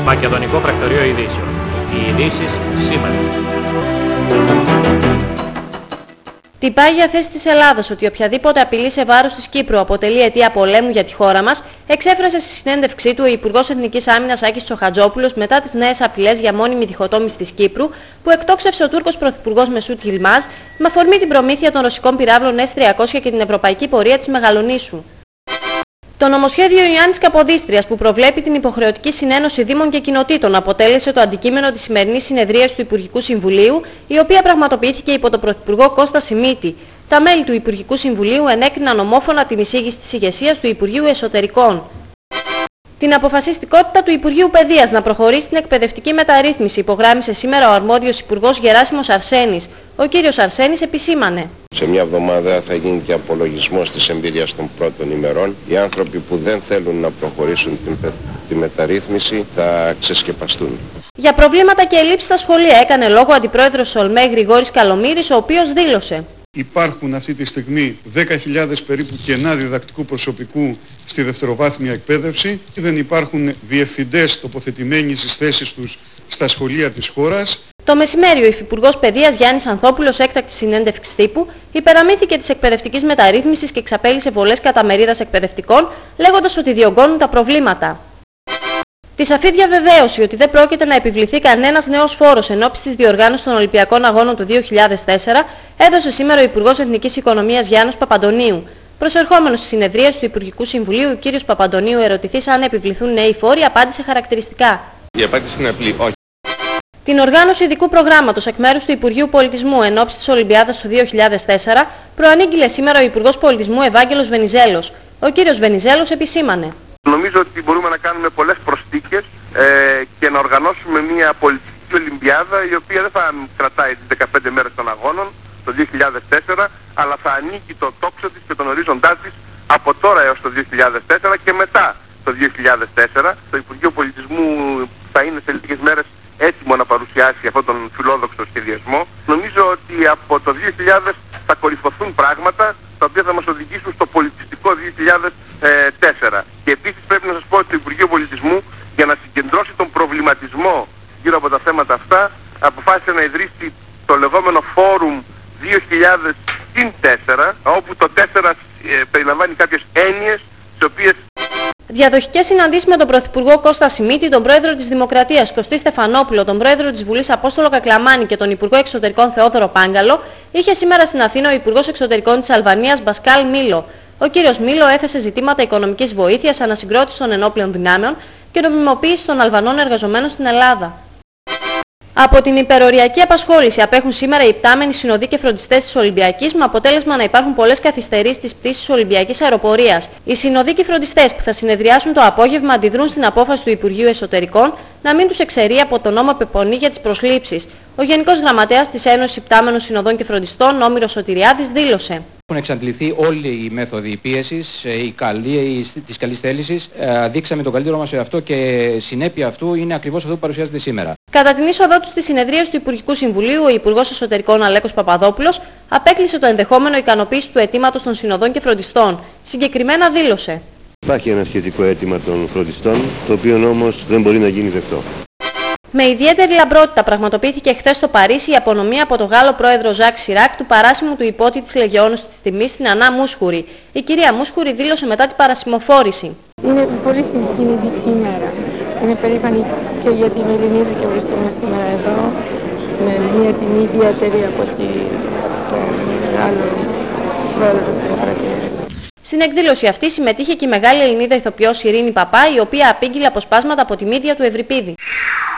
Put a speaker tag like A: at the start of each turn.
A: Μακεδονικό Πρακτορείο Ειδήσεων. Οι ειδήσεις σήμερα.
B: Την πάγια θέση της Ελλάδας ότι οποιαδήποτε απειλή σε βάρος της Κύπρου αποτελεί αιτία πολέμου για τη χώρα μας, εξέφρασε στη συνέντευξή του ο Υπουργός Εθνικής Άμυνας Άκης Τσοχατζόπουλος μετά τις νέες απειλές για μόνιμη διχοτόμηση της Κύπρου που εκτόξευσε ο Τούρκος Πρωθυπουργός Μεσούτ Γιλμάζ με αφορμή την προμήθεια των ρωσικών πυράβλων S-300 και την ευρωπαϊκή πορεία της Μεγαλονήσου. Το νομοσχέδιο Ιωάννης Καποδίστριας που προβλέπει την υποχρεωτική συνένωση δήμων και κοινοτήτων αποτέλεσε το αντικείμενο της σημερινής συνεδρίας του Υπουργικού Συμβουλίου, η οποία πραγματοποιήθηκε υπό τον Πρωθυπουργό Κώστα Σιμίτη. Τα μέλη του Υπουργικού Συμβουλίου ενέκριναν ομόφωνα την εισήγηση της ηγεσίας του Υπουργείου Εσωτερικών. Την αποφασιστικότητα του Υπουργείου Παιδείας να προχωρήσει στην εκπαιδευτική μεταρρύθμιση υπογράμμισε σήμερα ο αρμόδιος Υπουργός Γεράσιμος Αρσένης. Ο κύριος Αρσένης επισήμανε.
C: Σε μια εβδομάδα θα γίνει και απολογισμός της εμπειρίας των πρώτων ημερών. Οι άνθρωποι που δεν θέλουν να προχωρήσουν τη μεταρρύθμιση θα ξεσκεπαστούν.
B: Για προβλήματα και ελλείψεις στα σχολεία έκανε λόγο ο Αντιπρόεδρος Σολμέ Γρηγόρης Καλομήρης, ο οποίος δήλωσε.
D: Υπάρχουν αυτή τη στιγμή 10.000 περίπου κενά διδακτικού προσωπικού στη δευτεροβάθμια εκπαίδευση και δεν υπάρχουν διευθυντές τοποθετημένοι στις θέσεις τους στα σχολεία της χώρας.
B: Το μεσημέρι ο Υφυπουργός Παιδείας Γιάννης Ανθόπουλος, έκτακτη συνέντευξη τύπου, υπεραμήθηκε της εκπαιδευτικής μεταρρύθμισης και εξαπέλυσε πολλές καταμερίδας εκπαιδευτικών, λέγοντας ότι διωγγώνουν τα προβλήματα. Τη σαφή διαβεβαίωση ότι δεν πρόκειται να επιβληθεί κανένας νέος φόρος εν ώψη της διοργάνωσης των Ολυμπιακών Αγώνων του 2004 έδωσε σήμερα ο Υπουργός Εθνικής Οικονομίας Γιάννος Παπαντονίου. Προσερχόμενος στη συνεδρία του Υπουργικού Συμβουλίου, ο κ. Παπαντονίου, ερωτηθείς αν επιβληθούν νέοι φόροι, απάντησε χαρακτηριστικά.
C: Η απάντηση είναι απλή, όχι.
B: Την οργάνωση ειδικού προγράμματος εκ μέρους του Υπουργείου Πολιτισμού εν ώψη της Ολυμπιάδας του 2004 προανήγγειλε σήμερα ο Υπουργός Πολιτισμού Ευάγγελος Βενιζέλος. Ο κ. Βενιζέλος επισήμανε.
E: Νομίζω ότι μπορούμε να κάνουμε πολλές προσθήκες και να οργανώσουμε μια πολιτική Ολυμπιάδα η οποία δεν θα κρατάει τις 15 μέρες των αγώνων το 2004, αλλά θα ανοίγει το τόξο της και τον ορίζοντά της από τώρα έως το 2004 και μετά το 2004. Το Υπουργείο Πολιτισμού θα είναι σε λίγες μέρες έτοιμο να παρουσιάσει αυτόν τον φιλόδοξο σχεδιασμό. Νομίζω ότι από το 2000 θα κορυφωθούν πράγματα τα οποία θα μας οδηγήσουν στο πολιτιστικό 2004. Και επίσης πρέπει να σας πω ότι το Υπουργείο Πολιτισμού για να συγκεντρώσει τον προβληματισμό γύρω από τα θέματα αυτά αποφάσισε να ιδρύσει το λεγόμενο Φόρουμ 2004, όπου το 4 περιλαμβάνει κάποιες έννοιες τις οποίες...
B: Διαδοχικές συναντήσεις με τον Πρωθυπουργό Κώστα Σιμίτη, τον Πρόεδρο της Δημοκρατίας Κωστή Στεφανόπουλο, τον Πρόεδρο της Βουλής Απόστολο Κακλαμάνη και τον Υπουργό Εξωτερικών Θεόδωρο Πάγκαλο είχε σήμερα στην Αθήνα ο Υπουργός Εξωτερικών της Αλβανίας Μπασκάλ Μίλο. Ο κύριος Μίλο έθεσε ζητήματα οικονομικής βοήθειας, ανασυγκρότησης των ενόπλων δυνάμεων και νομιμοποίησης των Αλβανών εργαζομένων στην Ελλάδα. Από την υπεροριακή απασχόληση απέχουν σήμερα οι υπτάμενοι συνοδοί και φροντιστές της Ολυμπιακής με αποτέλεσμα να υπάρχουν πολλές καθυστερήσεις στις πτήσεις Ολυμπιακής Αεροπορίας. Οι συνοδοί και φροντιστές που θα συνεδριάσουν το απόγευμα αντιδρούν στην απόφαση του Υπουργείου Εσωτερικών να μην τους εξαιρεί από τον νόμο Πεπονή για τις προσλήψεις. Ο Γενικός Γραμματέας της Ένωσης Υπτάμενων Συνοδών και Φροντιστών, Όμηρος Σωτηριάδης, δήλωσε.
F: Έχουν εξαντληθεί όλοι οι μέθοδοι πίεσης, της καλής θέλησης. Δείξαμε τον καλύτερο μας εαυτό και συνέπεια αυτού είναι ακριβώς αυτό που παρουσιάζεται σήμερα.
B: Κατά την είσοδό του στη συνεδρία του Υπουργικού Συμβουλίου, ο Υπουργός Εσωτερικών Αλέκος Παπαδόπουλος απέκλεισε το ενδεχόμενο ικανοποίηση του αιτήματος των συνοδών και φροντιστών. Συγκεκριμένα δήλωσε.
G: Υπάρχει ένα σχετικό αίτημα των φροντιστών, το οποίο όμως δεν μπορεί να γίνει δεκτό.
B: Με ιδιαίτερη λαμπρότητα πραγματοποιήθηκε χθες στο Παρίσι η απονομή από τον Γάλλο πρόεδρο Ζακ Σιράκ του παράσημου του υπότη της Λεγεώνος της Τιμής στην Ανά Μούσχουρη. Η κυρία Μούσχουρη δήλωσε μετά την παρασημοφόρηση.
H: Είναι πολύ συγκινητική ημέρα. Είμαι περήφανη και για την Ελληνίδα και βρίσκομαι σήμερα εδώ με μια τιμή ιδιαίτερη από τον Γάλλο πρόεδρο της Δημοκρατίας.
B: Στην εκδήλωση αυτή συμμετείχε και η μεγάλη Ελληνίδα ηθοποιός Ειρήνη Παπά, η οποία απήγγειλε αποσπάσματα από τη μύδια του Ευρυπίδη.